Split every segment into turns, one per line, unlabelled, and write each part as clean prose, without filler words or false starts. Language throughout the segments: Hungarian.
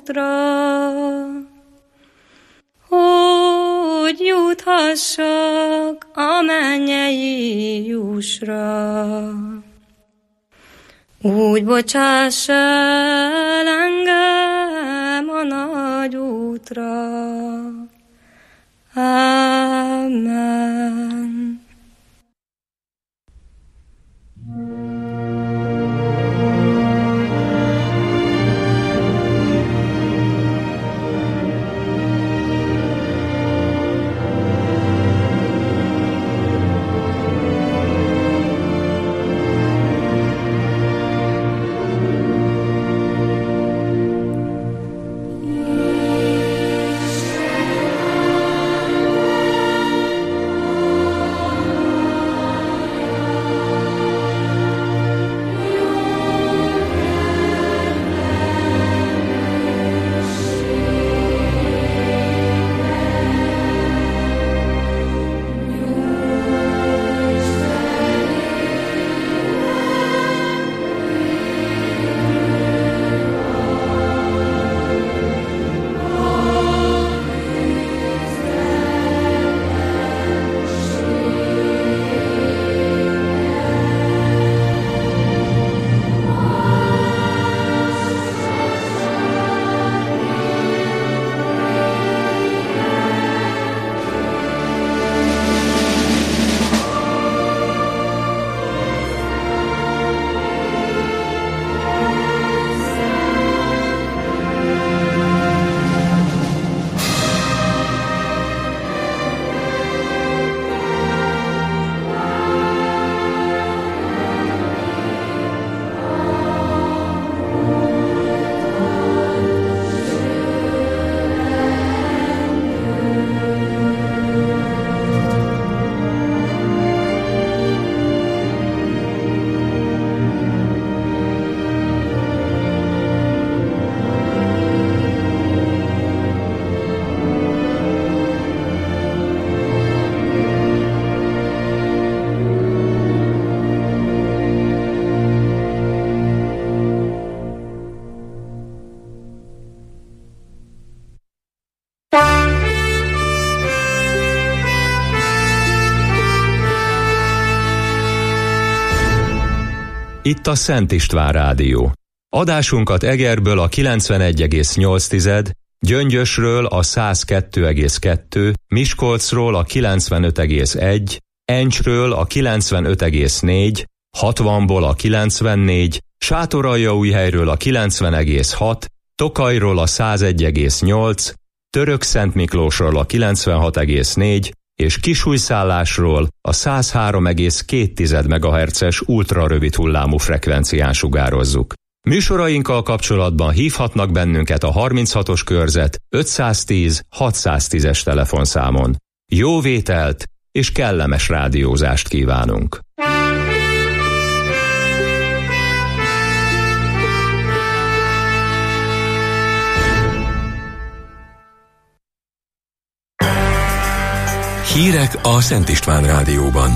útra, hogy juthassak a mennyei jussra. Úgy bocsáss el engem a nagy útra. Amen.
Itt a Szent István Rádió. Adásunkat Egerből a 91,8, Gyöngyösről a 102,2, Miskolcról a 95,1, Encsről a 95,4, 60-ból a 94, Sátoraljaújhelyről a 90,6, Tokajról a 101,8, Törökszentmiklósról a 96,4 és Kisújszállásról a 103,2 MHz-es ultrarövid hullámú frekvencián sugározzuk. Műsorainkkal kapcsolatban hívhatnak bennünket a 36-os körzet 510 610-es telefonszámon. Jó vételt és kellemes rádiózást kívánunk!
Hírek a Szent István Rádióban.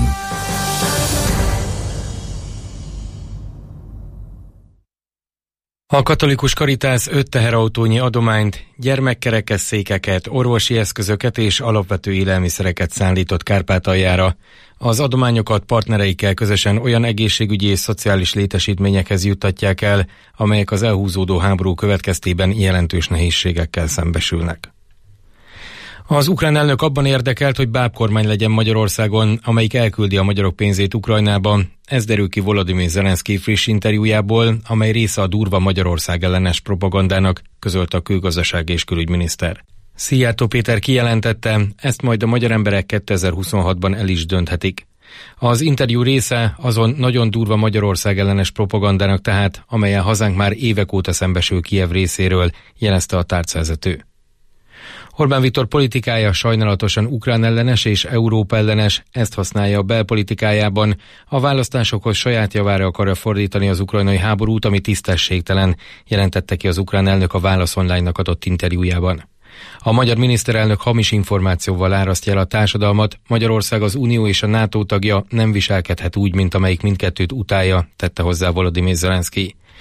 A katolikus Karitász 5 teherautónyi adományt, gyermekkerekesszékeket, orvosi eszközöket és alapvető élelmiszereket szállított Kárpátaljára. Az adományokat partnereikkel közösen olyan egészségügyi és szociális létesítményekhez juttatják el, amelyek az elhúzódó háború következtében jelentős nehézségekkel szembesülnek. Az ukrán elnök abban érdekelt, hogy bábkormány legyen Magyarországon, amelyik elküldi a magyarok pénzét Ukrajnába. Ez derül ki Volodymyr Zelenszky friss interjújából, amely része a durva Magyarország ellenes propagandának, közölte a külgazdaság és külügyminiszter. Szijjártó Péter kijelentette, ezt majd a magyar emberek 2026-ban el is dönthetik. Az interjú része azon nagyon durva Magyarország ellenes propagandának tehát, amelyen hazánk már évek óta szembesül Kijev részéről, jelezte a tárcavezető. Orbán Viktor politikája sajnálatosan ukrán ellenes és Európa ellenes, ezt használja a belpolitikájában. A választásokhoz saját javára akarja fordítani az ukrajnai háborút, ami tisztességtelen, jelentette ki az ukrán elnök a Válasz Online-nak adott interjújában. A magyar miniszterelnök hamis információval árasztja el a társadalmat, Magyarország az Unió és a NATO tagja, nem viselkedhet úgy, mint amelyik mindkettőt utálja, tette hozzá Volodymyr Zelenszky.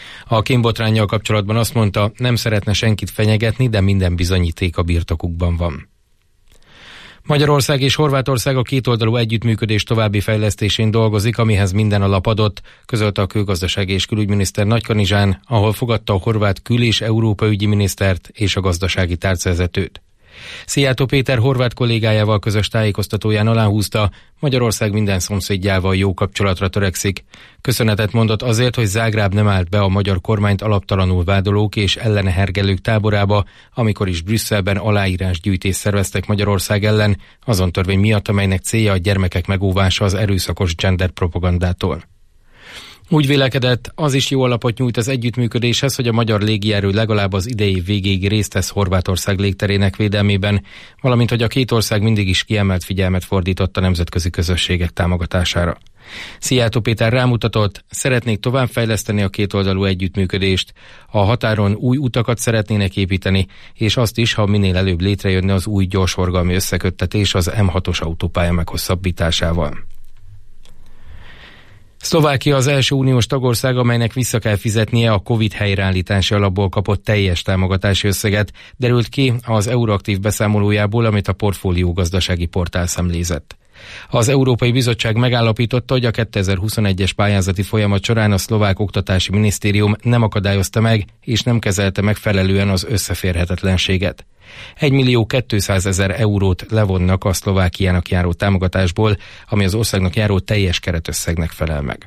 A kémbotránnyal kapcsolatban azt mondta, nem szeretne senkit fenyegetni, de minden bizonyíték a birtokukban van. Magyarország és Horvátország a kétoldalú együttműködés további fejlesztésén dolgozik, amihez minden alap adott, közölte a külgazdasági és külügyminiszter Nagykanizsán, ahol fogadta a horvát kül- és európaügyi minisztert és a gazdasági tárcavezetőt. Szijjártó Péter horvát kollégájával közös tájékoztatóján aláhúzta, Magyarország minden szomszédjával jó kapcsolatra törekszik. Köszönetet mondott azért, hogy Zágráb nem állt be a magyar kormányt alaptalanul vádolók és ellene hergelők táborába, amikor is Brüsszelben aláírásgyűjtést szerveztek Magyarország ellen, azon törvény miatt, amelynek célja a gyermekek megóvása az erőszakos gender propagandától. Úgy vélekedett, az is jó alapot nyújt az együttműködéshez, hogy a magyar légierő legalább az idei év végéig részt vesz Horvátország légterének védelmében, valamint hogy a két ország mindig is kiemelt figyelmet fordított a nemzetközi közösségek támogatására. Szijjártó Péter rámutatott, szeretnék továbbfejleszteni a kétoldalú együttműködést, a határon új utakat szeretnének építeni, és azt is, ha minél előbb létrejönne az új gyorsforgalmi összeköttetés az M6-os autópálya meghosszabbításával. Szlovákia az első uniós tagország, amelynek vissza kell fizetnie a Covid helyreállítási alapból kapott teljes támogatási összeget, derült ki az Euroaktív beszámolójából, amit a Portfólió gazdasági portál szemlézett. Az Európai Bizottság megállapította, hogy a 2021-es pályázati folyamat során a szlovák oktatási minisztérium nem akadályozta meg és nem kezelte megfelelően az összeférhetetlenséget. 1.200.000 eurót levonnak a Szlovákiának járó támogatásból, ami az országnak járó teljes keretösszegnek felel meg.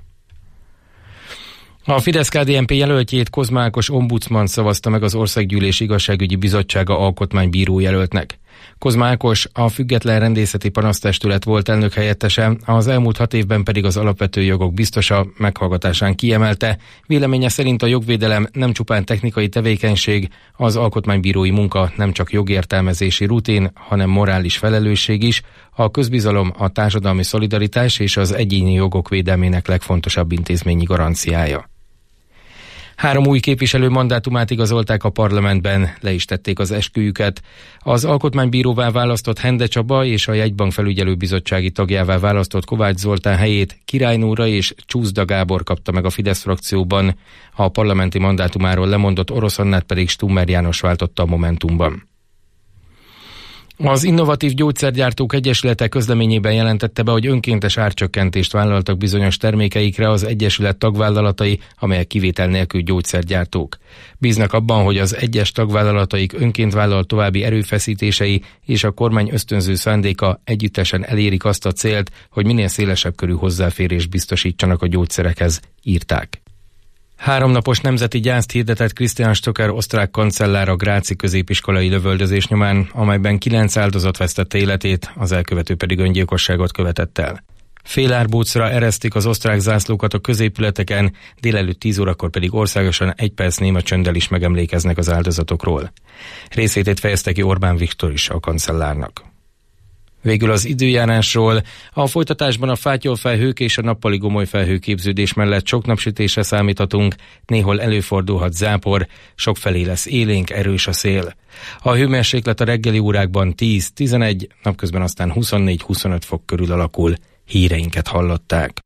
A Fidesz-KDNP jelöltjét Kozma Ákos ombudsman szavazta meg az Országgyűlés Igazságügyi Bizottsága alkotmánybíró jelöltnek. Kozma Ákos a Független Rendészeti Panasztestület volt elnökhelyettese, az elmúlt 6 évben pedig az alapvető jogok biztosa, meghallgatásán kiemelte, véleménye szerint a jogvédelem nem csupán technikai tevékenység, az alkotmánybírói munka nem csak jogértelmezési rutin, hanem morális felelősség is, a közbizalom, a társadalmi szolidaritás és az egyéni jogok védelmének legfontosabb intézményi garanciája. 3 új képviselő mandátumát igazolták a parlamentben, le is tették az esküjüket. Az alkotmánybíróvá választott Hende Csaba és a Jegybank felügyelőbizottsági tagjává választott Kovács Zoltán helyét Király Nóra és Csúszda Gábor kapta meg a Fidesz frakcióban, a parlamenti mandátumáról lemondott Orosz Annát pedig Stummer János váltotta a Momentumban. Az Innovatív Gyógyszergyártók Egyesülete közleményében jelentette be, hogy önkéntes árcsökkentést vállaltak bizonyos termékeikre az egyesület tagvállalatai, amelyek kivétel nélkül gyógyszergyártók. Bíznak abban, hogy az egyes tagvállalataik önként vállalt további erőfeszítései és a kormány ösztönző szándéka együttesen elérik azt a célt, hogy minél szélesebb körű hozzáférést biztosítsanak a gyógyszerekhez, írták. 3 napos nemzeti gyászt hirdetett Christian Stocker osztrák kancellár a gráci középiskolai lövöldözés nyomán, amelyben 9 áldozat vesztette életét, az elkövető pedig öngyilkosságot követett el. Félárbócra eresztik az osztrák zászlókat a középületeken, délelőtt 10 órakor pedig országosan 1 perc néma csönddel is megemlékeznek az áldozatokról. Részvétét fejezte ki Orbán Viktor is a kancellárnak. Végül az időjárásról. A folytatásban a fátyolfelhők és a nappali gomoly felhőképződés mellett sok napsütésre számíthatunk, néhol előfordulhat zápor, sokfelé lesz élénk, erős a szél. A hőmérséklet a reggeli órákban 10-11, napközben aztán 24-25 fok körül alakul. Híreinket hallották.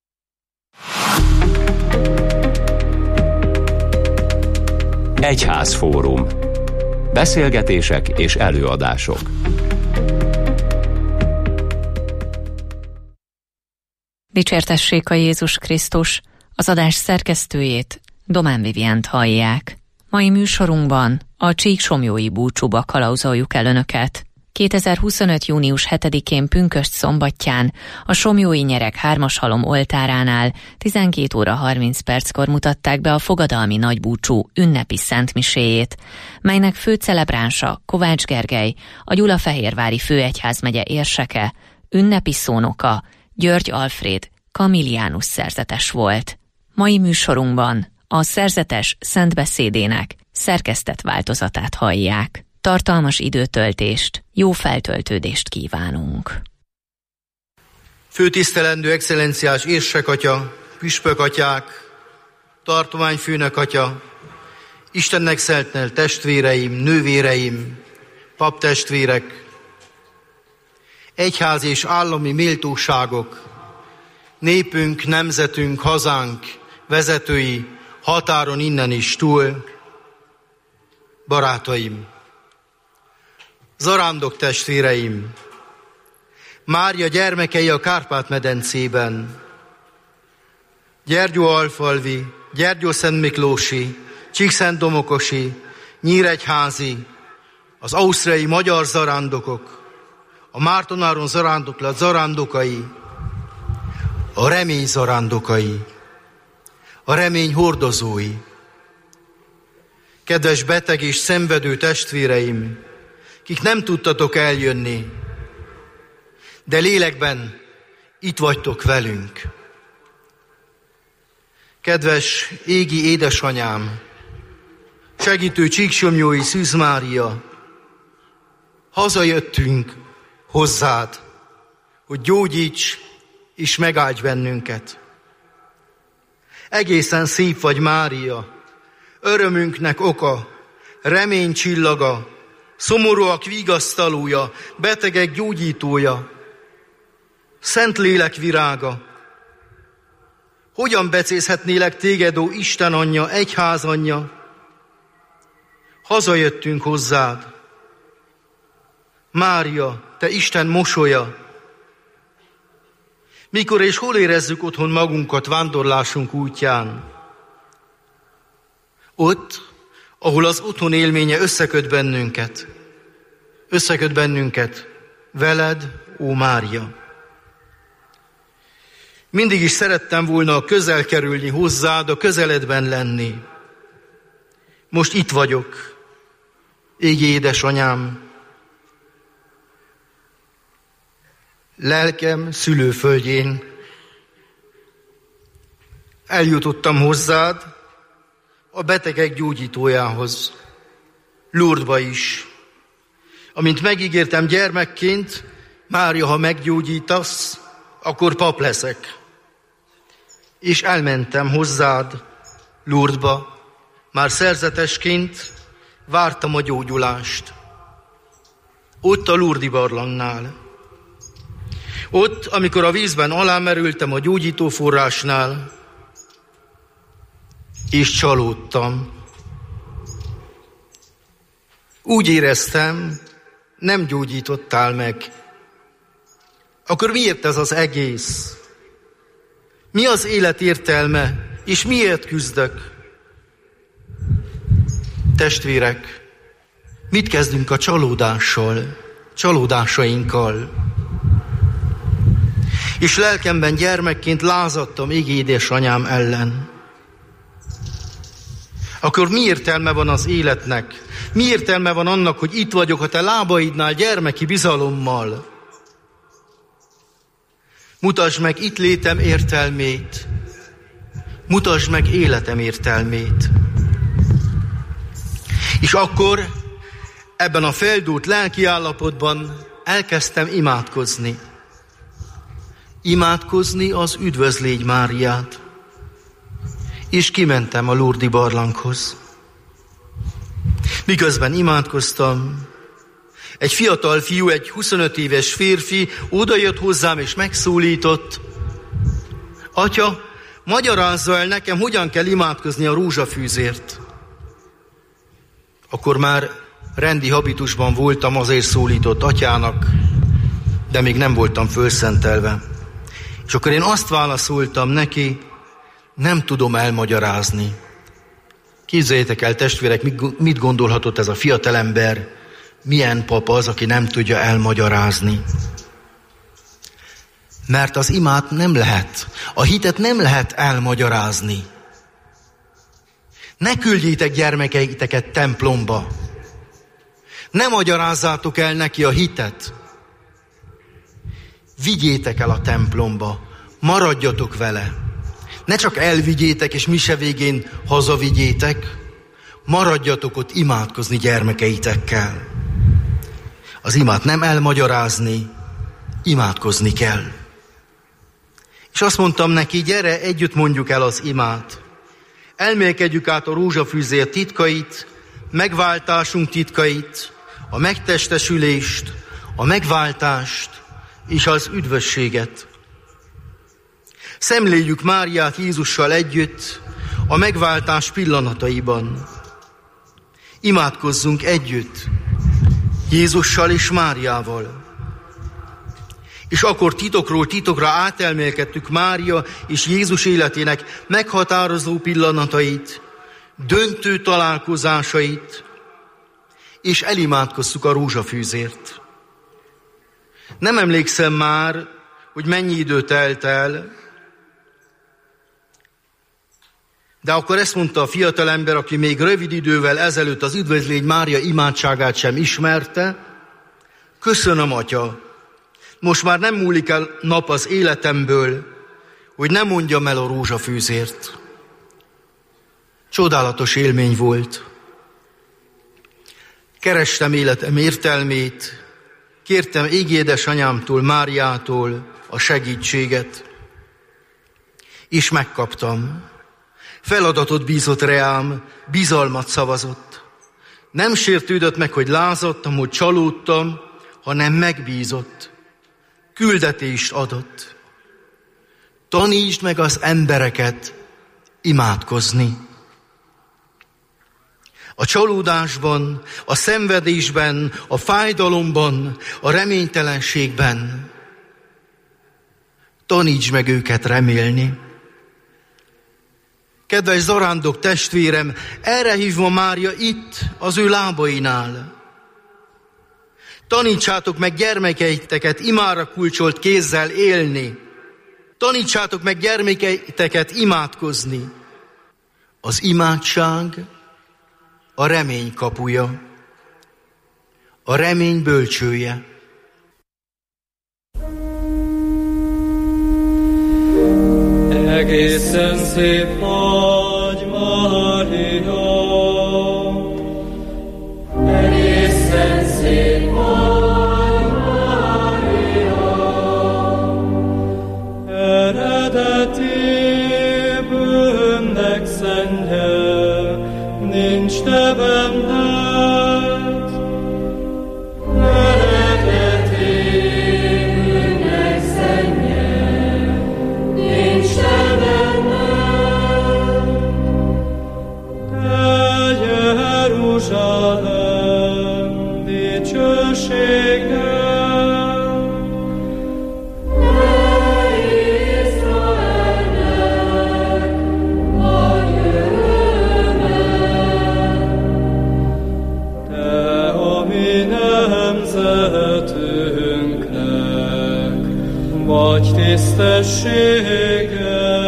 Egyházfórum. Beszélgetések és előadások.
Dicsértessék a Jézus Krisztus, az adás szerkesztőjét, Domán Viviánt hallják. Mai műsorunkban a Csíksomlyói búcsúba kalauzoljuk el Önöket. 2025. június 7-én pünkösd szombatján a Somlyói Nyereg 3-as halom oltáránál 12 óra 30 perckor mutatták be a fogadalmi nagybúcsú ünnepi szentmiséjét, melynek fő celebránsa Kovács Gergely, a Gyulafehérvári főegyházmegye érseke, ünnepi szónoka György Alfréd Kamiliánus szerzetes volt. Mai műsorunkban a szerzetes szentbeszédének szerkesztett változatát hallják. Tartalmas időtöltést, jó feltöltődést kívánunk.
Főtisztelendő excellenciás érsekatya, püspökatyák, tartományfőnökatya, Istennek szeltnelt testvéreim, nővéreim, paptestvérek, egyház és állami méltóságok, népünk, nemzetünk, hazánk, vezetői, határon innen is túl, barátaim, zarándok testvéreim, Mária gyermekei a Kárpát-medencében, Gyergyóalfalvi, Gyergyószentmiklósi, Csíkszentdomokosi, Nyíregyházi, az ausztriai magyar zarándokok, a Mártonáron zarándoklat zarándokai, a remény zarándokai, a remény hordozói. Kedves beteg és szenvedő testvéreim, kik nem tudtatok eljönni, de lélekben itt vagytok velünk. Kedves égi édesanyám, segítő Csíksomlyói Szűz Mária, hazajöttünk hozzád, hogy gyógyíts és megáldj bennünket. Egészen szép vagy, Mária, örömünknek oka, remény csillaga, szomorúak vigasztalója, betegek gyógyítója, Szentlélek virága. Hogyan becézhetnélek téged, ó Isten anyja, egyház anyja? Hazajöttünk hozzád. Mária, te Isten mosolya. Mikor és hol érezzük otthon magunkat vándorlásunk útján? Ott, ahol az otthon élménye összeköt bennünket veled, ó Mária. Mindig is szerettem volna közel kerülni hozzád, a közeledben lenni. Most itt vagyok, égi édesanyám, lelkem szülőföldjén. Eljutottam hozzád, a betegek gyógyítójához, Lourdesba is. Amint megígértem gyermekként, Mária, ha meggyógyítasz, akkor pap leszek. És elmentem hozzád Lourdesba, már szerzetesként vártam a gyógyulást. Ott a Lourdesi barlangnál. Ott, amikor a vízben alámerültem a gyógyító forrásnál, és csalódtam. Úgy éreztem, nem gyógyítottál meg. Akkor miért ez az egész? Mi az élet értelme, és miért küzdök? Testvérek, mit kezdünk a csalódásainkkal? És lelkemben gyermekként lázadtam égi édesanyám ellen. Akkor mi értelme van az életnek? Mi értelme van annak, hogy itt vagyok a te lábaidnál gyermeki bizalommal? Mutasd meg itt létem értelmét. Mutasd meg életem értelmét. És akkor ebben a feldúlt lelkiállapotban elkezdtem imádkozni. Imádkozni az Üdvözlégy Máriát. És kimentem a Lourdesi barlanghoz. Miközben imádkoztam, egy fiatal fiú, egy 25 éves férfi odajött hozzám és megszólított: Atya, magyarázza el nekem, hogyan kell imádkozni a rózsafűzért. Akkor már rendi habitusban voltam, azért szólított atyának, de még nem voltam fölszentelve. És akkor én azt válaszoltam neki: nem tudom elmagyarázni. Képzeljétek el, testvérek, mit gondolhatott ez a fiatalember, milyen pap az, aki nem tudja elmagyarázni. Mert az imát nem lehet, a hitet nem lehet elmagyarázni. Ne küldjétek gyermekeiteket templomba. Ne magyarázzátok el neki a hitet. Vigyétek el a templomba, maradjatok vele. Ne csak elvigyétek, és mise végén hazavigyétek, maradjatok ott imádkozni gyermekeitekkel. Az imát nem elmagyarázni, imádkozni kell. És azt mondtam neki: gyere, együtt mondjuk el az imát. Elmélkedjük át a rózsafűzér titkait, megváltásunk titkait, a megtestesülést, a megváltást és az üdvösséget. Szemléljük Máriát Jézussal együtt, a megváltás pillanataiban. Imádkozzunk együtt Jézussal és Máriával. És akkor titokról titokra átelmélkedtük Mária és Jézus életének meghatározó pillanatait, döntő találkozásait, és elimádkoztuk a rózsafűzért. Nem emlékszem már, hogy mennyi idő telt el, de akkor ezt mondta a fiatalember, aki még rövid idővel ezelőtt az Üdvözlégy Mária imádságát sem ismerte: köszönöm, Atya, most már nem múlik el nap az életemből, hogy ne mondjam el a rózsafűzért. Csodálatos élmény volt. Kerestem életem értelmét, kértem égiédesanyámtól, Máriától a segítséget, és megkaptam. Feladatot bízott reám, bizalmat szavazott. Nem sértődött meg, hogy lázadtam, hogy csalódtam, hanem megbízott. Küldetést adott. Tanítsd meg az embereket imádkozni. A csalódásban, a szenvedésben, a fájdalomban, a reménytelenségben tanítsd meg őket remélni. Kedves zarándok testvérem, erre hívva Mária itt, az ő lábainál. Tanítsátok meg gyermekeiteket imára kulcsolt kézzel élni. Tanítsátok meg gyermekeiteket imádkozni. Az imádság a remény kapuja, a remény bölcsője.
Egészen szép vagy, Mária, egészen szép vagy, Mária, eredeti bűnnek szentje, nincs te benned, eredeti bűnnek szentje, nincs te benned, te Jeruzsálem dicsőségnek, vagy tisztessége.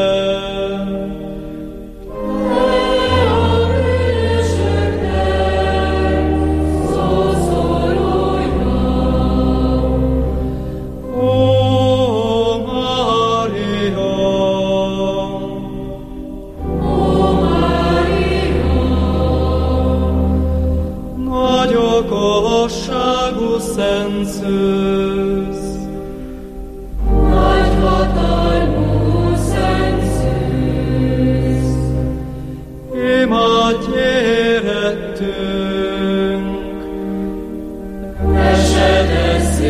Szent szűz, nagy hatalmú szent szűz, imádj érettünk, esedesz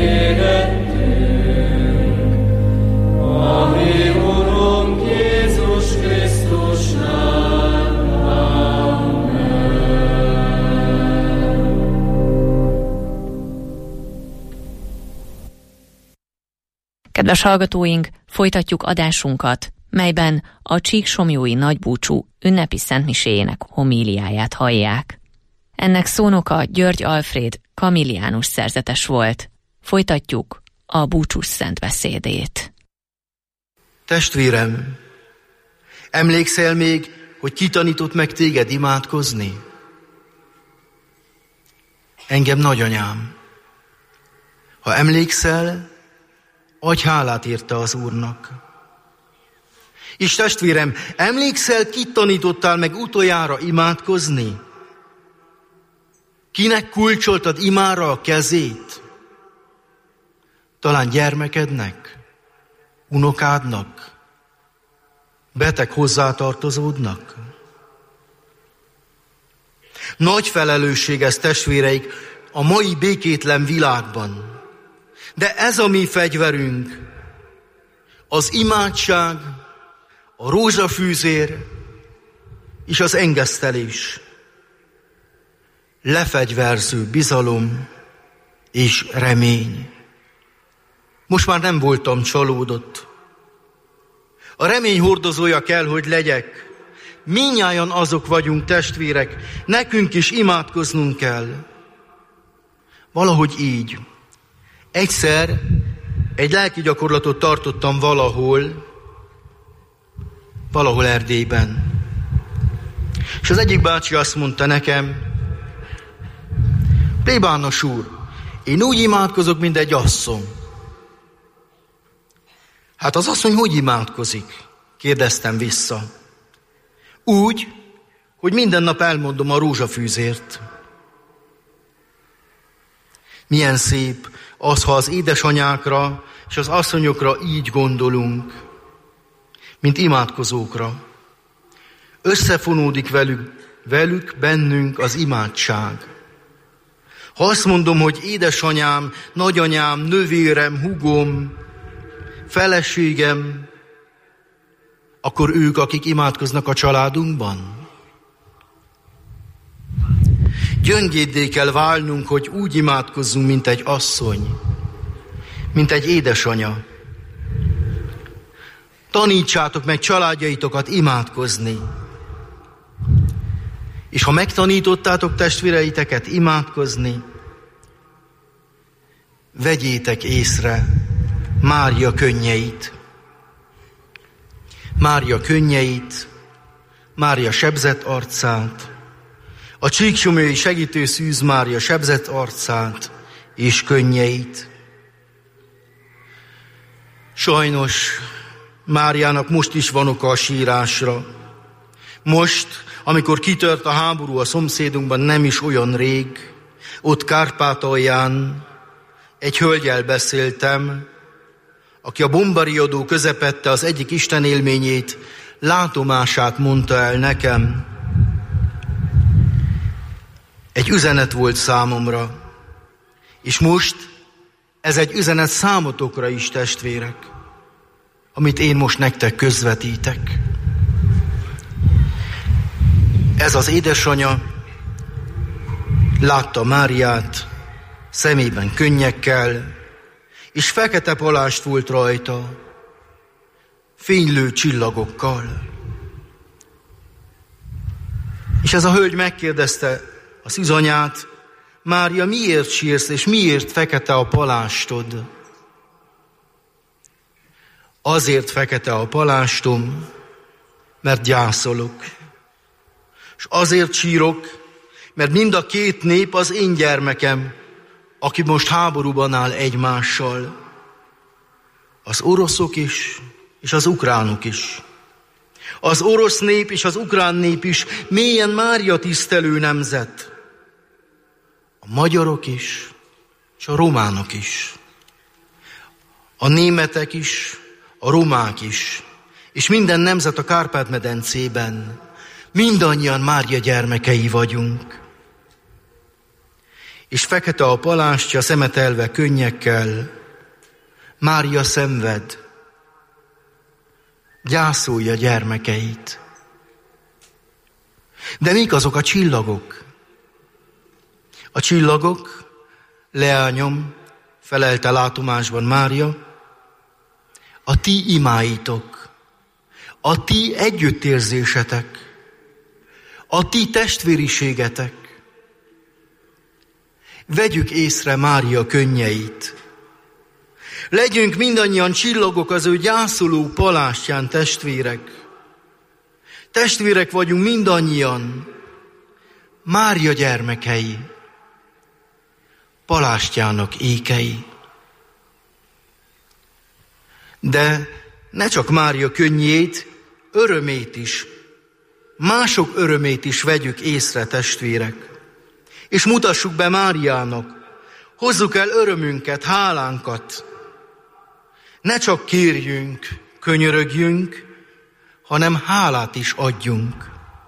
érettünk, a mi Urunk Jézus Krisztusnál.
Kedves hallgatóink, folytatjuk adásunkat, melyben a Csíksomlyói nagybúcsú ünnepi szentmiséjének homíliáját hallják. Ennek szónoka György Alfréd kamilliánus szerzetes volt. Folytatjuk a búcsús szent beszédét.
Testvérem, emlékszel még, hogy ki tanított meg téged imádkozni? Engem nagyanyám. Ha emlékszel, adj hálát érte az Úrnak. És testvérem, emlékszel, kit tanítottál meg utoljára imádkozni? Kinek kulcsoltad imára a kezét? Talán gyermekednek, unokádnak, beteg hozzátartozódnak? Nagy felelősség ez, testvéreik, a mai békétlen világban. De ez a mi fegyverünk, az imádság, a rózsafűzér és az engesztelés, lefegyverző bizalom és remény. Most már nem voltam csalódott. A remény hordozója kell, hogy legyek. Mindnyájan azok vagyunk, testvérek, nekünk is imádkoznunk kell. Valahogy így. Egyszer egy lelki gyakorlatot tartottam valahol Erdélyben. És az egyik bácsi azt mondta nekem, plébános úr, én úgy imádkozok, mint egy asszony. Hát az asszony hogy imádkozik? Kérdeztem vissza. Úgy, hogy minden nap elmondom a rózsafűzért. Milyen szép az, ha az édesanyákra és az asszonyokra így gondolunk, mint imádkozókra. Összefonódik velük bennünk az imádság. Ha azt mondom, hogy édesanyám, nagyanyám, nővérem, húgom, feleségem, akkor ők, akik imádkoznak a családunkban. Gyöngéddé kell válnunk, hogy úgy imádkozzunk, mint egy asszony, mint egy édesanya. Tanítsátok meg családjaitokat imádkozni. És ha megtanítottátok testvéreiteket imádkozni, vegyétek észre Mária könnyeit. Mária könnyeit, Mária sebzett arcát, a csíksomlyói segítő Szűz Mária sebzett arcát és könnyeit. Sajnos Máriának most is van oka a sírásra. Most, amikor kitört a háború a szomszédunkban, nem is olyan rég, ott Kárpátalján egy hölggyel beszéltem, aki a bombariadó közepette az egyik istenélményét, látomását mondta el nekem. Egy üzenet volt számomra, és most ez egy üzenet számotokra is, testvérek, amit én most nektek közvetítek. Ez az édesanya látta Máriát szemében könnyekkel, és fekete palást volt rajta, fénylő csillagokkal. És ez a hölgy megkérdezte a szűzanyát, Mária, miért sírsz, és miért fekete a palástod? Azért fekete a palástom, mert gyászolok. És azért sírok, mert mind a két nép az én gyermekem, aki most háborúban áll egymással. Az oroszok is, és az ukránok is. Az orosz nép és az ukrán nép is mélyen Mária tisztelő nemzet. A magyarok is, és a románok is. A németek is, a romák is, és minden nemzet a Kárpát-medencében. Mindannyian Mária gyermekei vagyunk. És fekete a palástja, szemetelve könnyekkel, Mária szenved, gyászolja gyermekeit. De mik azok a csillagok? A csillagok, leányom, felelte látomásban Mária, a ti imáitok, a ti együttérzésetek, a ti testvériségetek. Vegyük észre Mária könnyeit. Legyünk mindannyian csillagok az ő gyászoló palástján, testvérek. Testvérek vagyunk mindannyian, Mária gyermekei, palástjának ékei. De ne csak Mária könnyét, örömét is, mások örömét is vegyük észre, testvérek. És mutassuk be Máriának, hozzuk el örömünket, hálánkat. Ne csak kérjünk, könyörögjünk, hanem hálát is adjunk.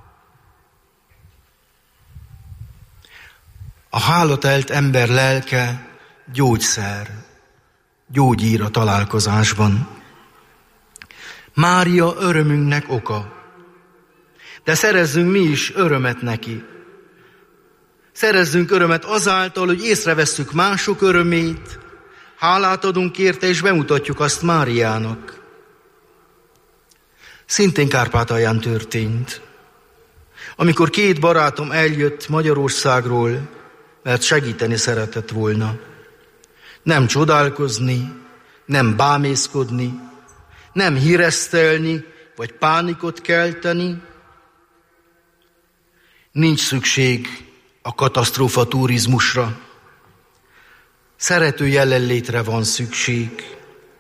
A hálatelt ember lelke gyógyszer, gyógyír a találkozásban. Mária örömünknek oka. De szerezzünk mi is örömet neki. Szerezzünk örömet azáltal, hogy észrevesszük mások örömét, hálát adunk érte, és bemutatjuk azt Máriának. Szintén Kárpátalján történt. Amikor 2 barátom eljött Magyarországról, mert segíteni szeretett volna. Nem csodálkozni, nem bámészkodni, nem híresztelni, vagy pánikot kelteni. Nincs szükség a katasztrófa turizmusra. Szerető jelenlétre van szükség.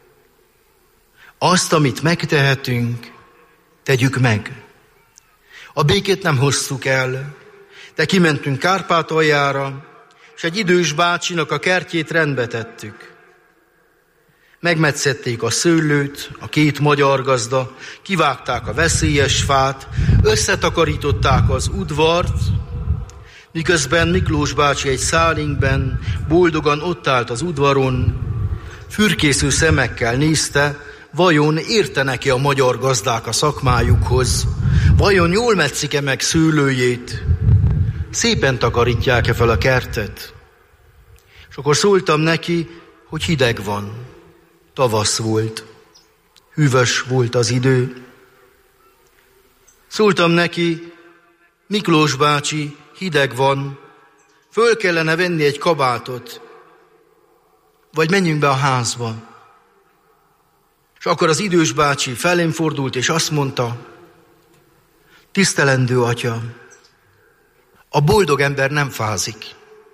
Azt, amit megtehetünk, tegyük meg. A békét nem hoztuk el, de kimentünk Kárpátaljára, és egy idős bácsinak a kertjét rendbe tettük. Megmetszették a szőlőt, a 2 magyar gazda, kivágták a veszélyes fát, összetakarították az udvart, miközben Miklós bácsi egy szálinkben boldogan ott állt az udvaron, fürkésző szemekkel nézte, vajon értenek-e a magyar gazdák a szakmájukhoz, vajon jól metszik-e meg szőlőjét, szépen takarítják-e fel a kertet. És akkor szóltam neki, hogy hideg van, tavasz volt, hűvös volt az idő. Szóltam neki, Miklós bácsi, hideg van, föl kellene venni egy kabátot, vagy menjünk be a házba. És akkor az idős bácsi felém fordult, és azt mondta, tisztelendő atya, a boldog ember nem fázik.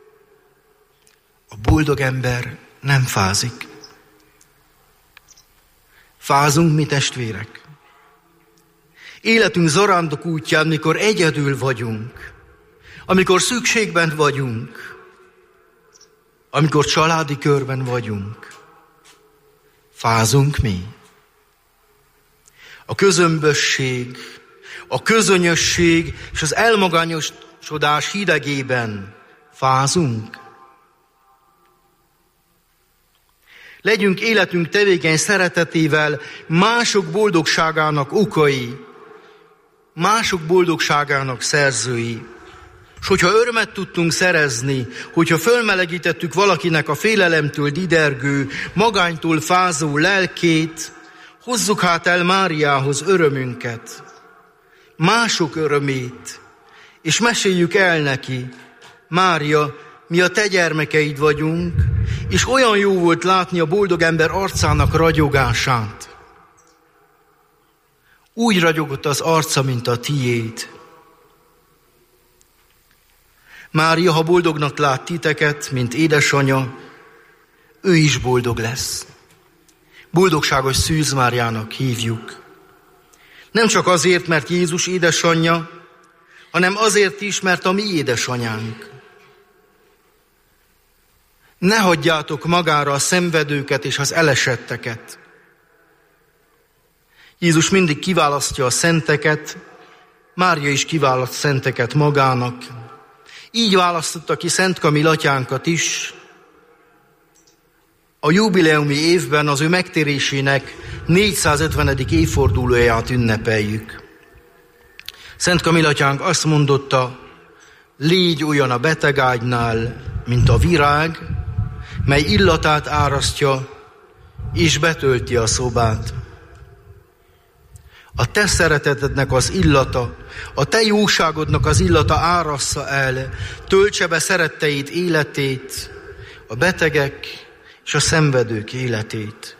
A boldog ember nem fázik. Fázunk mi, testvérek? Életünk zarándok útján, mikor egyedül vagyunk, amikor szükségben vagyunk, amikor családi körben vagyunk, fázunk mi? A közömbösség, a közönyösség és az elmagányosodás hidegében fázunk. Legyünk életünk tevékeny szeretetével mások boldogságának okai, mások boldogságának szerzői. És hogyha örömet tudtunk szerezni, hogyha fölmelegítettük valakinek a félelemtől didergő, magánytól fázó lelkét, hozzuk hát el Máriához örömünket, mások örömét, és meséljük el neki, Mária, mi a te gyermekeid vagyunk, és olyan jó volt látni a boldog ember arcának ragyogását. Úgy ragyogott az arca, mint a tiéd. Mária, ha boldognak lát titeket, mint édesanyja, ő is boldog lesz. Boldogságos Szűz Máriának hívjuk. Nem csak azért, mert Jézus édesanyja, hanem azért is, mert a mi édesanyánk. Ne hagyjátok magára a szenvedőket és az elesetteket. Jézus mindig kiválasztja a szenteket, Mária is kiválaszt szenteket magának. Így választotta ki Szent Kamil atyánkat is. A jubileumi évben az ő megtérésének 450. évfordulóját ünnepeljük. Szent Kamil atyánk azt mondotta, légy olyan a betegágynál, mint a virág, mely illatát árasztja, és betölti a szobát. A te szeretetednek az illata, a te jóságodnak az illata árassza el, töltse be szeretteid életét, a betegek és a szenvedők életét.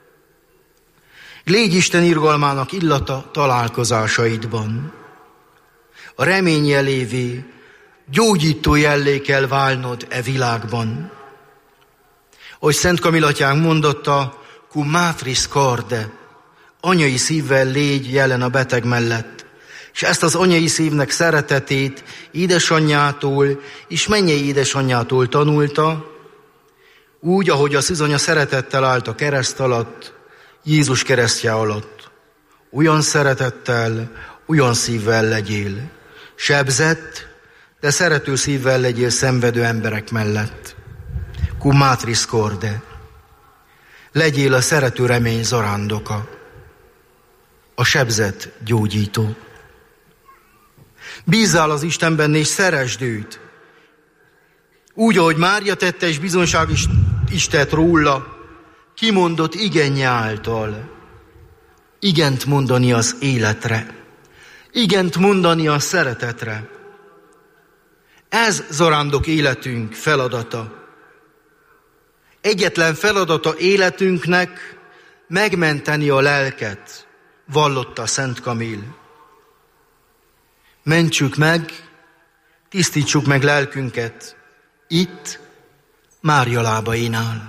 Légy Isten irgalmának illata találkozásaidban. A remény jelévé gyógyító jellé kell válnod e világban. Ahogy Szent Kamil atyánk mondotta, cum matris corde, anyai szívvel légy jelen a beteg mellett, és ezt az anyai szívnek szeretetét édesanyjától és mennyei édesanyjától tanulta, úgy, ahogy a szűzanya szeretettel állt a kereszt alatt, Jézus keresztje alatt. Olyan szeretettel, olyan szívvel legyél. Sebzett, de szerető szívvel legyél szenvedő emberek mellett. Cum matris corde. Legyél a szerető remény zarándoka. A sebzett gyógyító. Bízzál az Istenben és szeresd őt. Úgy, ahogy Mária tette, és bizonyság is tett róla, kimondott igenje által. Igent mondani az életre. Igent mondani a szeretetre. Ez zarándok életünk feladata. Egyetlen feladata életünknek megmenteni a lelket, vallotta Szent Kamil. Mentsük meg, tisztítsuk meg lelkünket itt, Mária lábainál.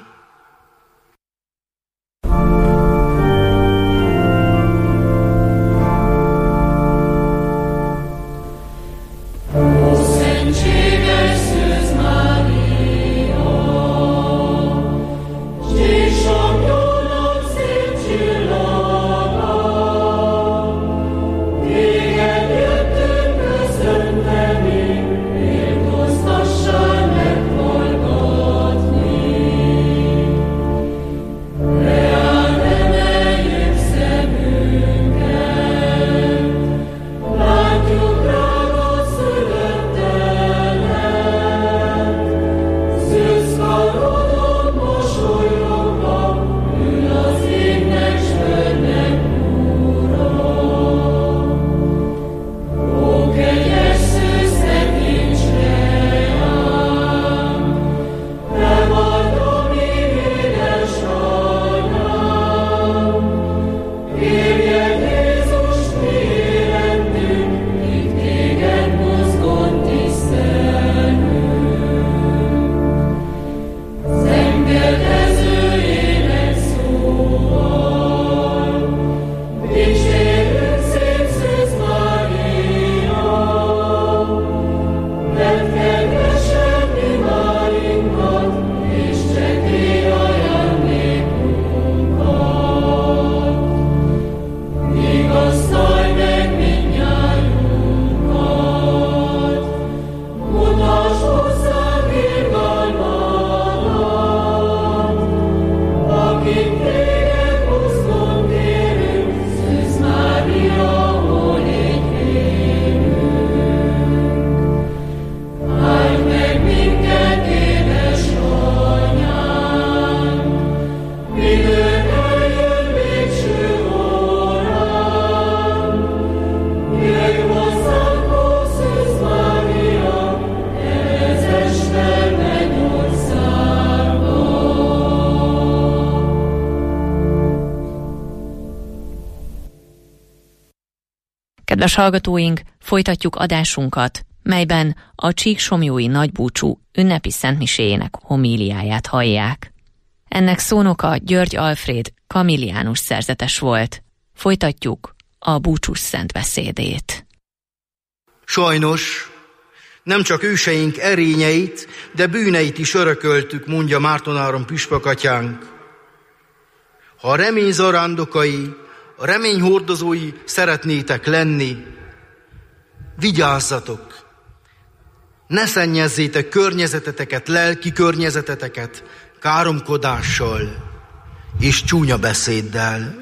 Kedves hallgatóink, folytatjuk adásunkat, melyben a Csíksomlyói nagybúcsú ünnepi szentmiséjének homíliáját hallják. Ennek szónoka György Alfréd kamilliánus szerzetes volt. Folytatjuk a búcsús szent beszédét.
Sajnos nem csak őseink erényeit, de bűneit is örököltük, mondja Márton püspök atyánk. Ha a remény zarándokai, a remény hordozói szeretnétek lenni, vigyázzatok! Ne szennyezzétek környezeteteket, lelki környezeteteket káromkodással és csúnya beszéddel.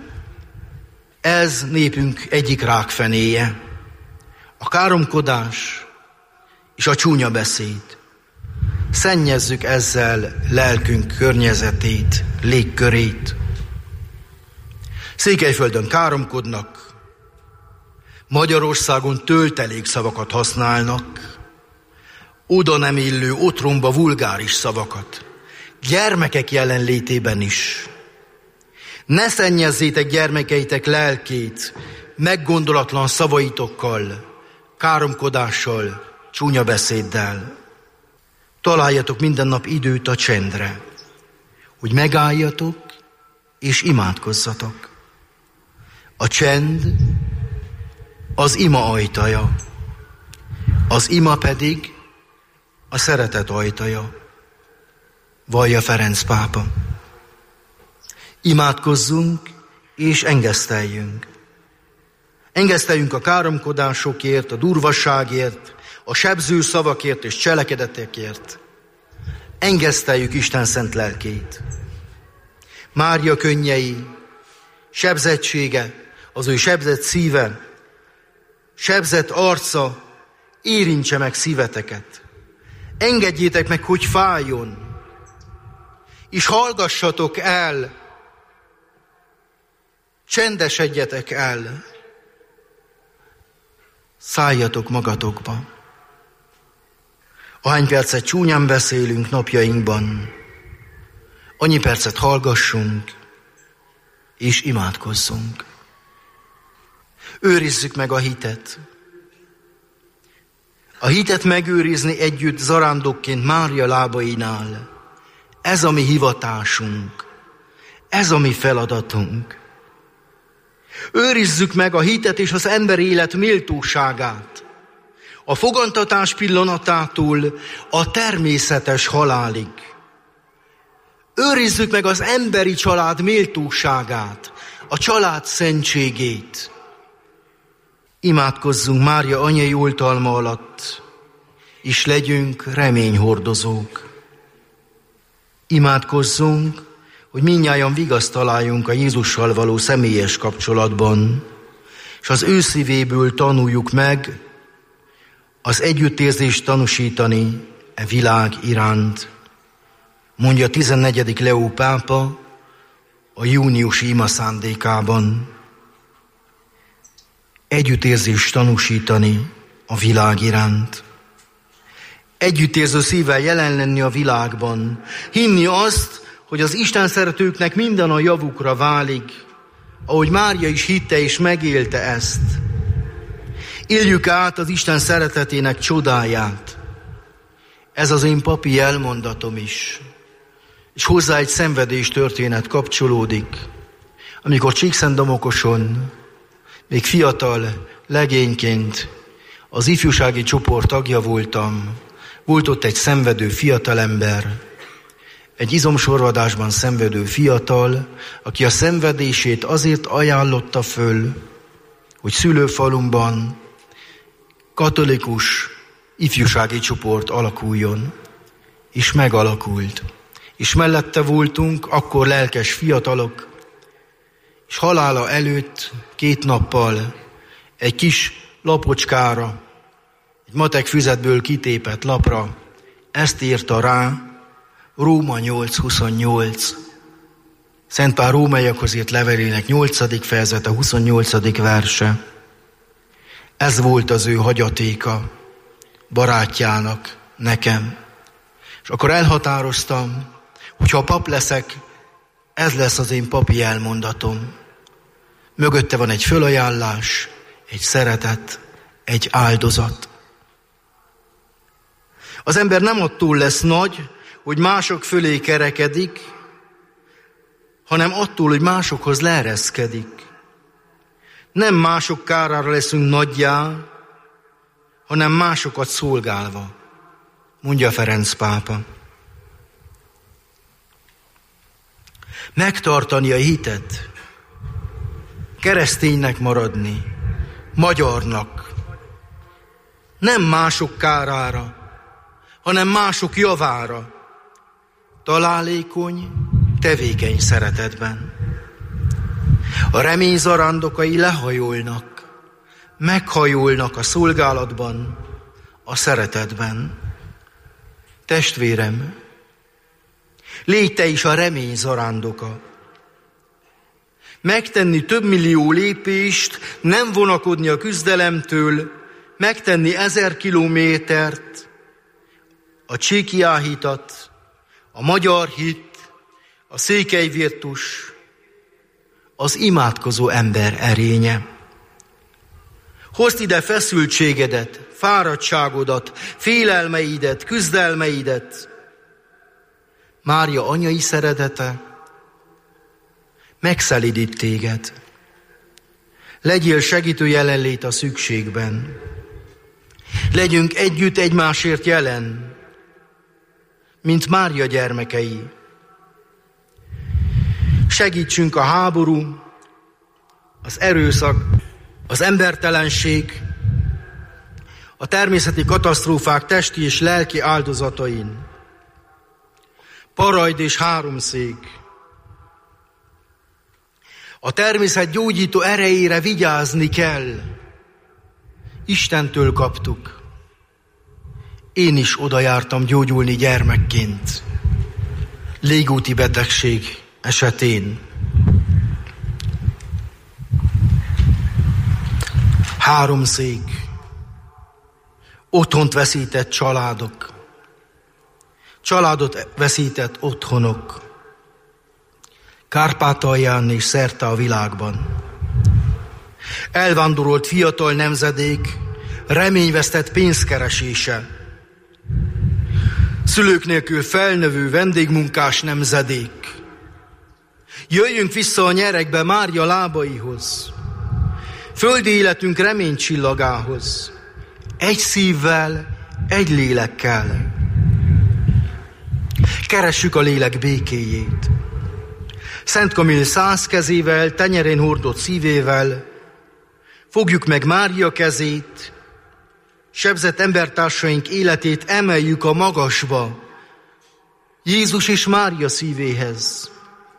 Ez népünk egyik rákfenéje. A káromkodás és a csúnya beszéd. Szennyezzük ezzel lelkünk környezetét, légkörét. Székelyföldön káromkodnak, Magyarországon töltelék szavakat használnak, oda nem illő otromba vulgáris szavakat, gyermekek jelenlétében is. Ne szennyezzétek gyermekeitek lelkét meggondolatlan szavaitokkal, káromkodással, csúnya beszéddel. Találjatok minden nap időt a csendre, hogy megálljatok és imádkozzatok. A csend az ima ajtaja, az ima pedig a szeretet ajtaja, vallja Ferenc pápa. Imádkozzunk és engeszteljünk. Engeszteljünk a káromkodásokért, a durvasságért, a sebző szavakért és cselekedetekért. Engeszteljük Isten szent lelkét. Mária könnyei, sebzettsége, az ő sebzett szíve, sebzett arca érintse meg szíveteket. Engedjétek meg, hogy fájjon, és hallgassatok el, csendesedjetek el, szálljatok magatokba. Ahány percet csúnyán beszélünk napjainkban, annyi percet hallgassunk, és imádkozzunk. Őrizzük meg a hitet. A hitet megőrizni együtt zarándokként Mária lábainál. Ez a mi hivatásunk. Ez a mi feladatunk. Őrizzük meg a hitet és az ember élet méltóságát. A fogantatás pillanatától a természetes halálig. Őrizzük meg az emberi család méltóságát, a család szentségét. Imádkozzunk Mária anyai oltalma alatt, és legyünk reményhordozók. Imádkozzunk, hogy mindnyájan vigaszt találjunk a Jézussal való személyes kapcsolatban, és az ő szívéből tanuljuk meg az együttérzést tanúsítani e világ iránt. Mondja 14. Leó pápa a júniusi ima szándékában. Együttérzést tanúsítani a világ iránt. Együttérző szívvel jelen lenni a világban. Hinni azt, hogy az Isten szeretőknek minden a javukra válik, ahogy Mária is hitte és megélte ezt. Éljük át az Isten szeretetének csodáját. Ez az én papi elmondatom is. És hozzá egy szenvedés történet kapcsolódik. Amikor Csíkszentdomokoson, még fiatal legényként az ifjúsági csoport tagja voltam, volt ott egy szenvedő fiatalember, egy izomsorvadásban szenvedő fiatal, aki a szenvedését azért ajánlotta föl, hogy szülőfalumban katolikus ifjúsági csoport alakuljon, és megalakult. És mellette voltunk, akkor lelkes fiatalok, és halála előtt 2 nappal egy kis lapocskára, egy matek füzetből kitépett lapra ezt írta rá, Róma 8.28. Szent Pál rómaiakhoz írt levelének 8. fejezete, 28. verse. Ez volt az ő hagyatéka barátjának, nekem. És akkor elhatároztam, hogyha pap leszek, ez lesz az én papi elmondatom. Mögötte van egy fölajánlás, egy szeretet, egy áldozat. Az ember nem attól lesz nagy, hogy mások fölé kerekedik, hanem attól, hogy másokhoz leereszkedik. Nem mások kárára leszünk nagyjá, hanem másokat szolgálva, mondja Ferenc pápa. Megtartani a hitet, kereszténynek maradni, magyarnak, nem mások kárára, hanem mások javára, találékony, tevékeny szeretetben. A remény zarándokai lehajolnak, meghajolnak a szolgálatban, a szeretetben. Testvérem, légy te is a remény zarándoka. Megtenni több millió lépést, nem vonakodni a küzdelemtől, megtenni 1000 kilométert, a csíkiáhitat, a magyar hit, a székely virtus, az imádkozó ember erénye. Hozd ide feszültségedet, fáradtságodat, félelmeidet, küzdelmeidet. Mária anyai szeretete megszelídít téged. Legyél segítő jelenlét a szükségben. Legyünk együtt egymásért jelen, mint Mária gyermekei. Segítsünk a háború, az erőszak, az embertelenség, a természeti katasztrófák testi és lelki áldozatain. Parajd és háromszék. A természet gyógyító erejére vigyázni kell. Istentől kaptuk. Én is oda jártam gyógyulni gyermekként, légúti betegség esetén. 3 szék, otthont veszített családok, családot veszített otthonok, Kárpátalján és szerte a világban. Elvándorolt fiatal nemzedék reményvesztett pénzkeresése, szülők nélkül felnövő vendégmunkás nemzedék. Jöjjünk vissza a nyeregbe Mária lábaihoz, földi életünk reménycsillagához, egy szívvel, egy lélekkel. Keressük a lélek békéjét. Szent Kamil 100 kezével, tenyerén hordott szívével fogjuk meg Mária kezét, sebzett embertársaink életét emeljük a magasba, Jézus és Mária szívéhez.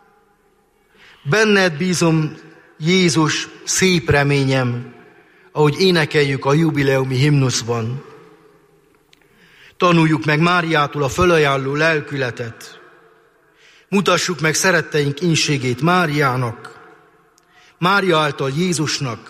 Benned bízom, Jézus, szép reményem, ahogy énekeljük a jubileumi himnuszban. Tanuljuk meg Máriától a fölajánló lelkületet. Mutassuk meg szeretteink ínségét Máriának, Mária által Jézusnak,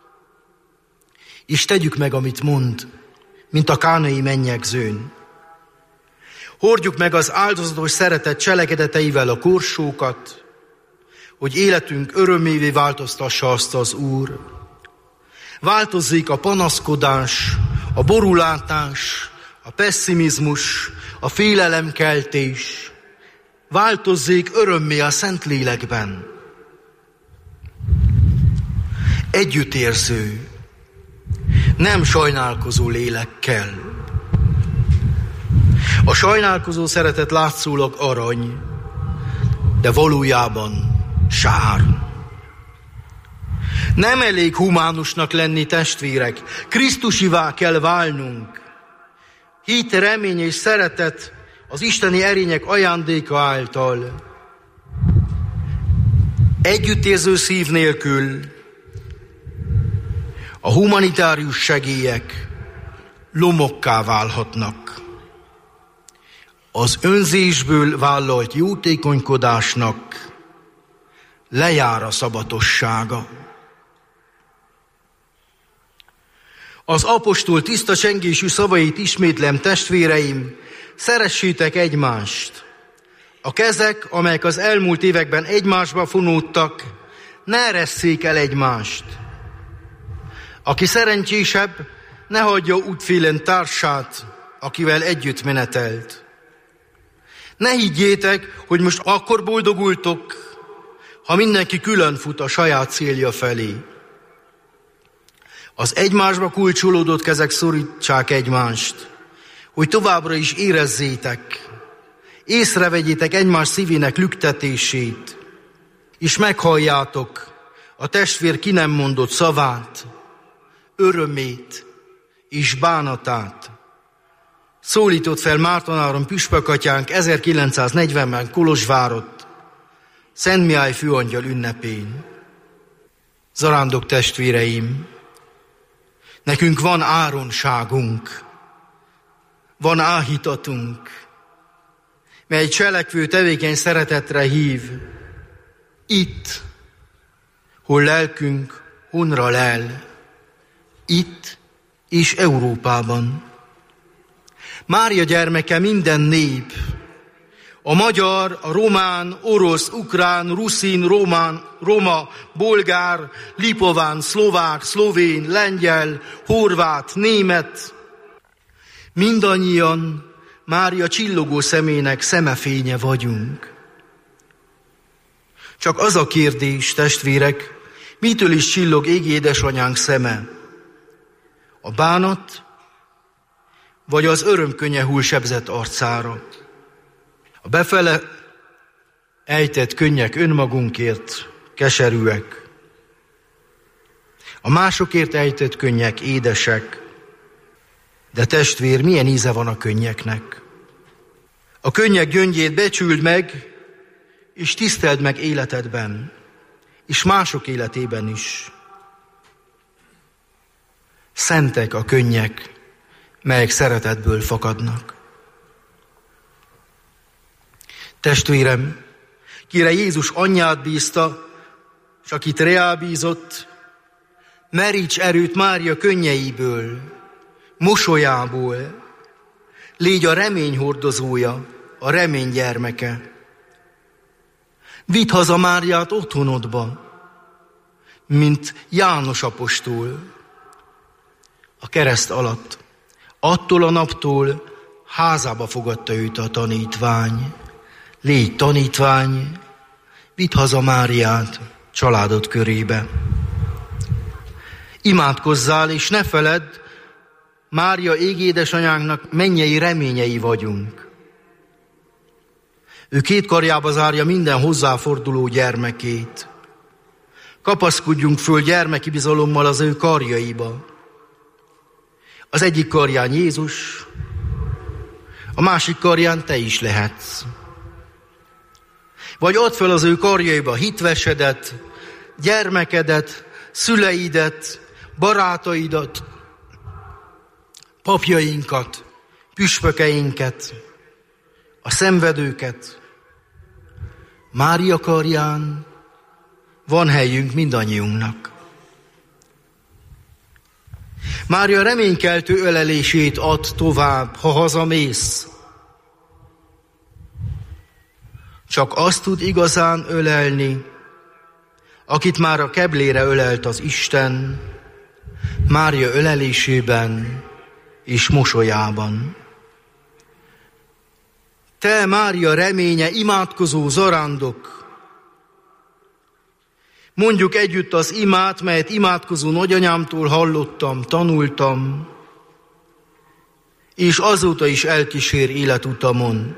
és tegyük meg, amit mond, mint a kánai mennyegzőn. Hordjuk meg az áldozatos szeretet cselekedeteivel a korsókat, hogy életünk örömévé változtassa azt az Úr. Változzék a panaszkodás, a borulátás, a pesszimizmus, a félelemkeltés. Változzék örömmé a Szentlélekben. Együttérző, nem sajnálkozó lélekkel. A sajnálkozó szeretet látszólag arany, de valójában sár. Nem elég humánusnak lenni, testvérek, Krisztusivá kell válnunk. Hit, remény és szeretet az isteni erények ajándéka által. Együttérző szív nélkül a humanitárius segélyek lomokká válhatnak. Az önzésből vállalt jótékonykodásnak lejár a szabatossága. Az apostol tiszta csengésű szavait ismétlem, testvéreim, szeressétek egymást. A kezek, amelyek az elmúlt években egymásba fonódtak, ne eresszék el egymást. Aki szerencsésebb, ne hagyja útfélen társát, akivel együtt menetelt. Ne higgyétek, hogy most akkor boldogultok, ha mindenki külön fut a saját célja felé. Az egymásba kulcsolódott kezek szorítsák egymást, hogy továbbra is érezzétek, észrevegyétek egymás szívének lüktetését, és meghalljátok a testvér ki nem mondott szavát, örömét és bánatát. Szólított fel Márton püspökatyánk 1940-ben Kolozsvárott, Szent Mihály főangyal ünnepén. Zarándok testvéreim, nekünk van áronságunk, van áhítatunk, mely cselekvő tevékeny szeretetre hív. Itt, hol lelkünk honra lel, itt és Európában. Mária gyermeke minden nép, a magyar, a román, orosz, ukrán, ruszin, roma, bolgár, lipován, szlovák, szlovén, lengyel, horvát, német, mindannyian Mária csillogó szemének szemefénye vagyunk. Csak az a kérdés, testvérek, mitől is csillog égi édesanyánk szeme? A bánat, vagy az örömkönnye hull sebzett arcára? A befele ejtett könnyek önmagunkért keserűek. A másokért ejtett könnyek édesek. De testvér, milyen íze van a könnyeknek? A könnyek gyöngyét becsüld meg, és tiszteld meg életedben, és mások életében is. Szentek a könnyek, melyek szeretetből fakadnak. Testvérem, kire Jézus anyját bízta, és akit reá bízott, meríts erőt Mária könnyeiből, mosolyából, légy a remény hordozója, a remény gyermeke. Vidd haza Máriát otthonodba, mint János apostol a kereszt alatt. Attól a naptól házába fogadta őt a tanítvány. Légy tanítvány, vidd haza Máriát családod körébe. Imádkozzál, és ne feledd, Mária égédesanyánknak mennyei reményei vagyunk. Ő két karjába zárja minden hozzáforduló gyermekét. Kapaszkodjunk föl gyermeki bizalommal az ő karjaiba. Az egyik karján Jézus, a másik karján te is lehetsz. Vagy add fel az ő karjaiba hitvesedet, gyermekedet, szüleidet, barátaidat, papjainkat, püspökeinket, a szenvedőket. Mária karján van helyünk mindannyiunknak. Mária reménykeltő ölelését ad tovább, ha hazamész. Csak azt tud igazán ölelni, akit már a keblére ölelt az Isten, Mária ölelésében és mosolyában. Te, Mária reménye, imádkozó zarándok, mondjuk együtt az imát, melyet imádkozó nagyanyámtól hallottam, tanultam, és azóta is elkísér életutamon.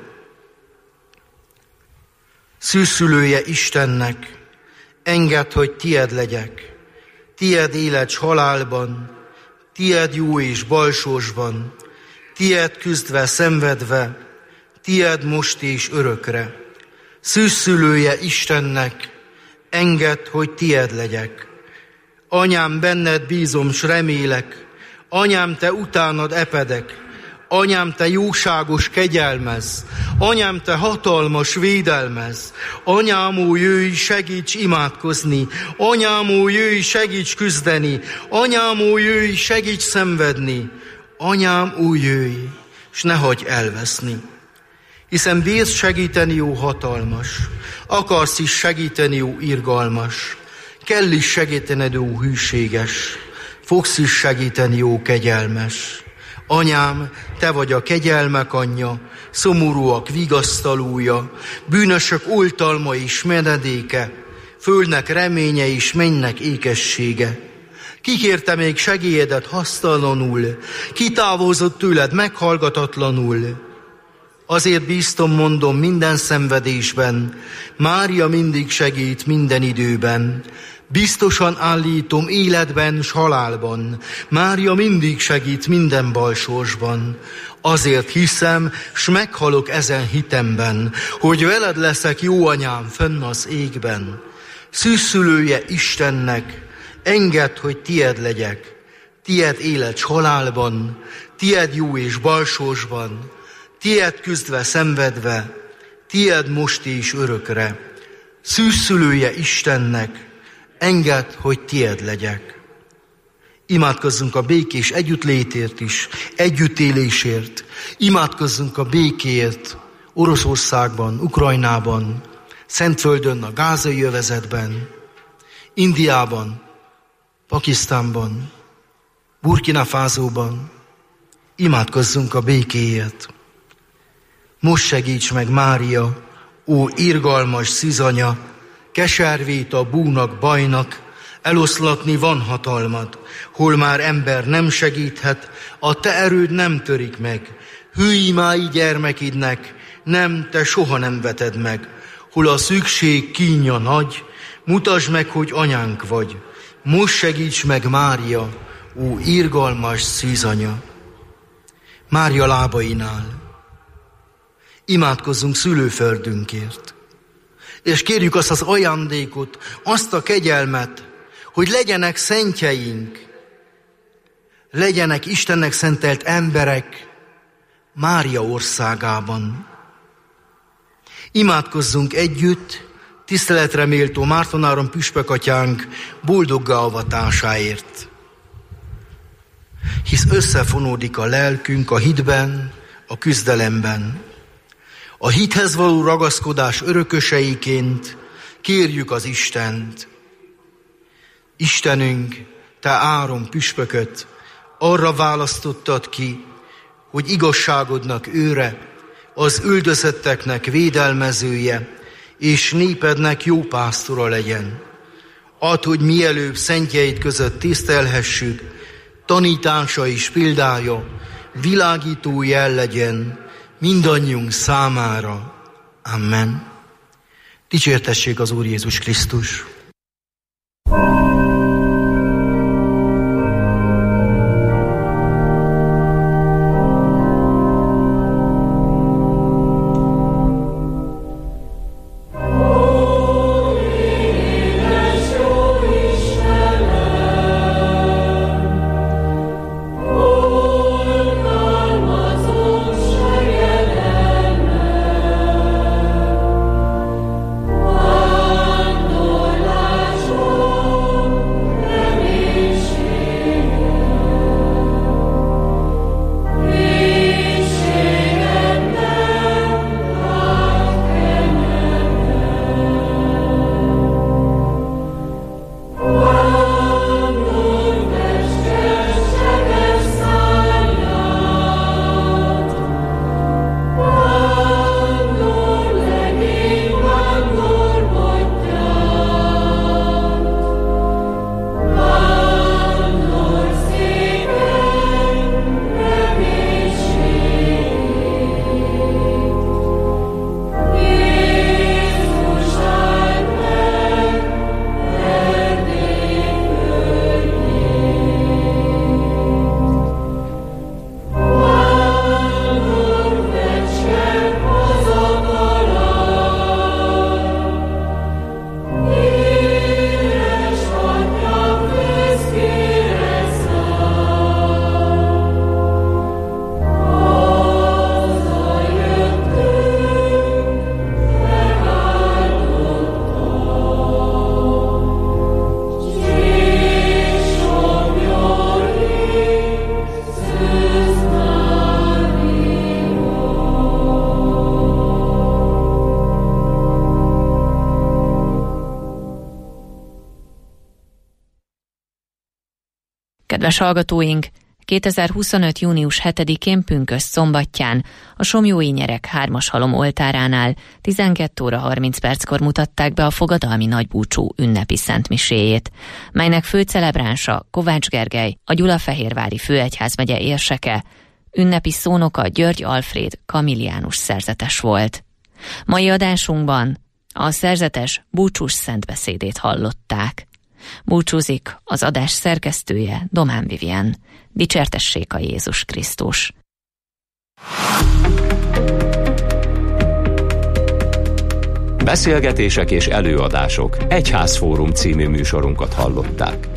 Szűzszülője Istennek, engedd, hogy tied legyek, tied élet s halálban, tied jó és balsorsban, tied küzdve, szenvedve, tied most és örökre. Szűzszülője Istennek, engedd, hogy tied legyek. Anyám, benned bízom, s remélek, anyám, te utánad epedek, anyám, te jóságos kegyelmez, anyám, te hatalmas védelmez, anyám, ó, jöjj, segíts imádkozni, anyám, ó, jöjj, segíts küzdeni, anyám, ó, jöjj, segíts szenvedni, anyám, ó, jöjj, s ne hagyj elveszni. Hiszen bírsz segíteni, ó hatalmas, akarsz is segíteni, ó irgalmas, kell is segítened, ó hűséges, fogsz is segíteni, ó kegyelmes. Anyám, te vagy a kegyelmek anyja, szomorúak vigasztalója, bűnösök oltalma és menedéke, földnek reménye és mennynek ékessége. Kikérte még segélyedet hasztalanul, kitávozott tőled meghallgatatlanul. Azért bíztom, mondom, minden szenvedésben, Mária mindig segít minden időben. Biztosan állítom életben s halálban, Mária mindig segít minden balsorsban. Azért hiszem, s meghalok ezen hitemben, hogy veled leszek, jó anyám, fönn az égben. Szűzszülője Istennek, engedd, hogy tied legyek, tied élet s halálban, tied jó és balsorsban, tied küzdve, szenvedve, tied most és örökre. Szűzszülője Istennek, engedd, hogy tied legyek. Imádkozzunk a békés együttlétért is, együttélésért. Imádkozzunk a békéért Oroszországban, Ukrajnában, Szentföldön, a gázai övezetben, Indiában, Pakisztánban, Burkina Fasóban. Imádkozzunk a békéért. Most segíts meg, Mária, ó irgalmas szűzanya, keservét a búnak, bajnak, eloszlatni van hatalmad, hol már ember nem segíthet, a te erőd nem törik meg. Hűimái gyermekidnek, nem, te soha nem veted meg. Hol a szükség kínja nagy, mutasd meg, hogy anyánk vagy. Most segíts meg, Mária, ó irgalmas szűzanya. Mária lábainál imádkozzunk szülőföldünkért, és kérjük azt az ajándékot, azt a kegyelmet, hogy legyenek szentjeink, legyenek Istennek szentelt emberek Mária országában. Imádkozzunk együtt tiszteletre méltó Márton püspök atyánk boldoggá avatásáért. Hisz összefonódik a lelkünk a hitben, a küzdelemben. A hithez való ragaszkodás örököseiként kérjük az Istent. Istenünk, te Áron püspököt arra választottad ki, hogy igazságodnak őre, az üldözötteknek védelmezője, és népednek jó pásztora legyen. Add, hogy mielőbb szentjeid között tisztelhessük, tanítása és példája világító jel legyen mindannyiunk számára. Amen. Dicsértessék az Úr Jézus Krisztus!
Kedves hallgatóink, 2025. június 7-én pünkösd szombatján a Somlyói Nyerek 3-as halom oltáránál 12 óra 30 perckor mutatták be a fogadalmi nagybúcsú ünnepi szentmiséjét, melynek főcelebránsa Kovács Gergely, a Gyulafehérvári főegyházmegye érseke, ünnepi szónoka György Alfréd kamilliánus szerzetes volt. Mai adásunkban a szerzetes búcsús szentbeszédét hallották. Búcsúzik az adás szerkesztője, Domán Vivien. Dicsértessék a Jézus Krisztus!
Beszélgetések és előadások Egyházfórum című műsorunkat hallották.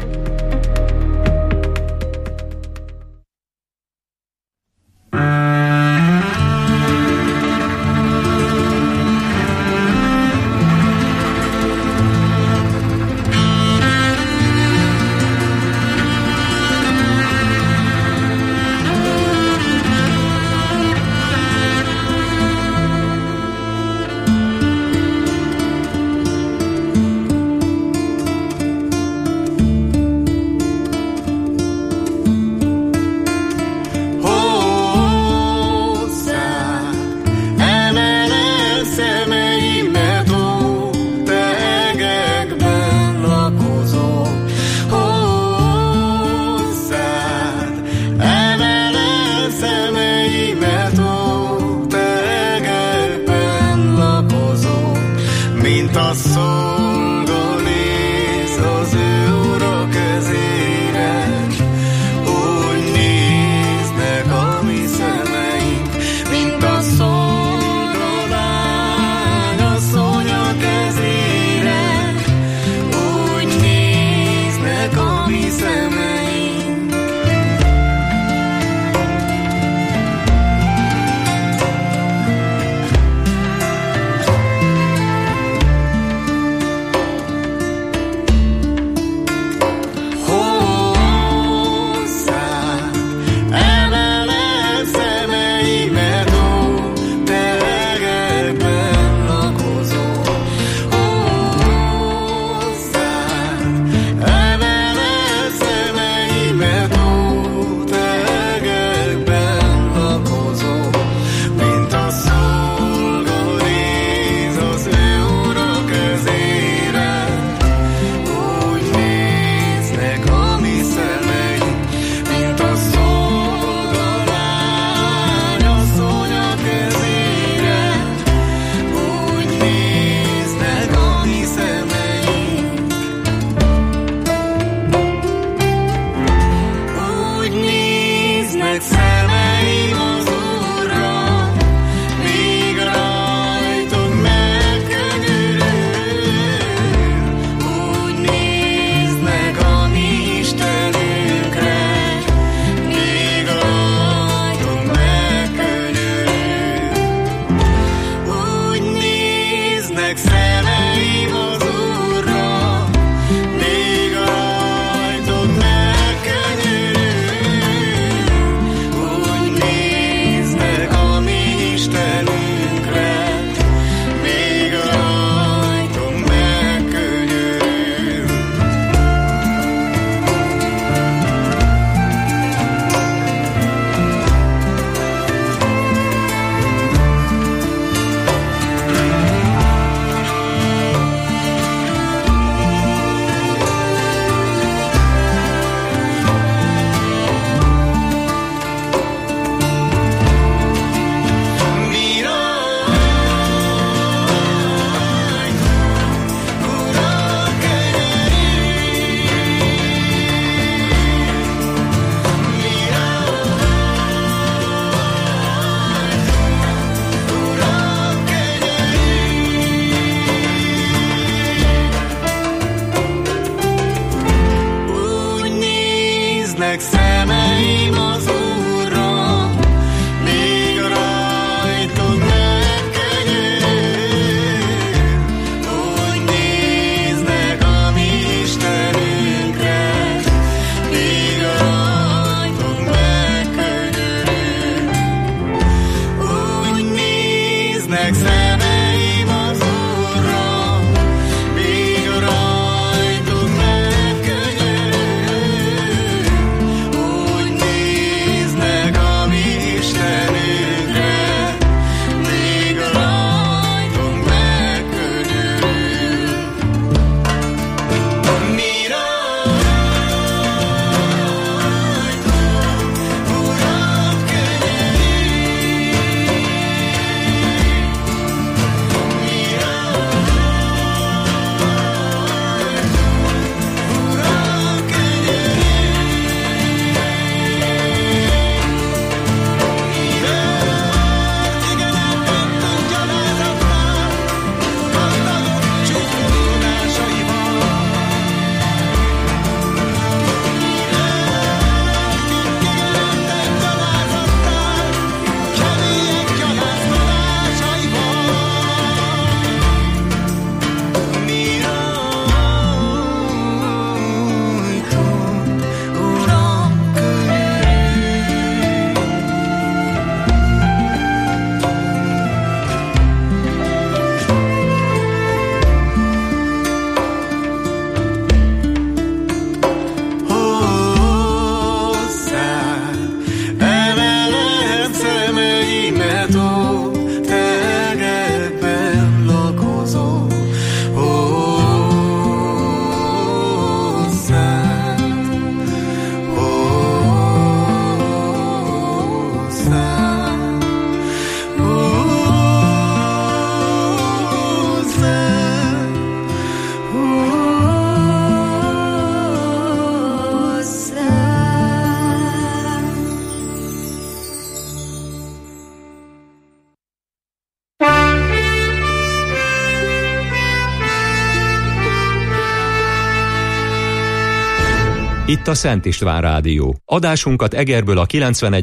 Itt a Szent István Rádió. Adásunkat Egerből a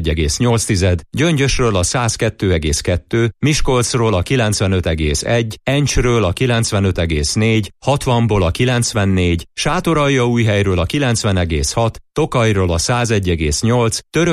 91,8, Gyöngyösről a 102,2, Miskolcról a 95,1, Encsről a 95,4, 60-ból a 94, Sátoraljaújhelyről a 90,6, Tokajról a 101,8,